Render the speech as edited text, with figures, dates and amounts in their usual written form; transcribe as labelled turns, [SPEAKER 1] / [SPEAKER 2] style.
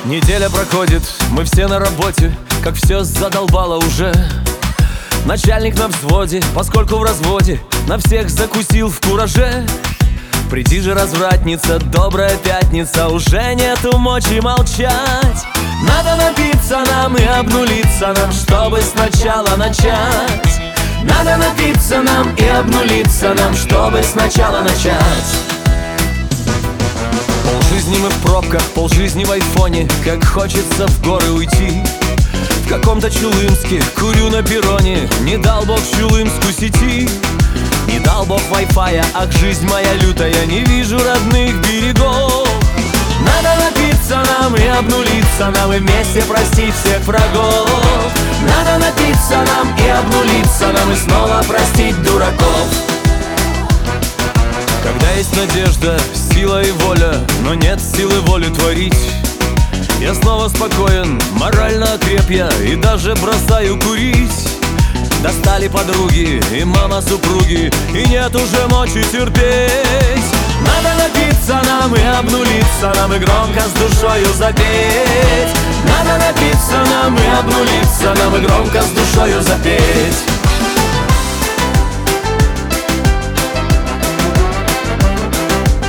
[SPEAKER 1] Неделя проходит, мы все на работе, как все задолбало уже. Начальник на взводе, поскольку в разводе, на всех закусил в кураже. Приди же, развратница, добрая пятница, уже нету мочи молчать. Надо напиться нам и обнулиться нам, чтобы сначала начать. Надо напиться нам и обнулиться нам, чтобы сначала начать. Полжизни мы в пробках, полжизни в айфоне, как хочется в горы уйти. В каком-то Чулымске курю на перроне, не дал Бог в Чулымску сети. Не дал Бог вай-фая, ах, жизнь моя лютая, не вижу родных берегов. Надо напиться нам и обнулиться нам, и вместе простить всех врагов. Надо напиться нам и обнулиться нам, и снова простить дураков. Когда есть надежда, сила и воля, но нет силы волю творить, я снова спокоен, морально окреп я, и даже бросаю курить. Достали подруги и мама супруги, и нет уже мочи терпеть. Надо напиться нам и обнулиться нам, и громко с душою запеть. Надо напиться нам и обнулиться нам, и громко с душою запеть.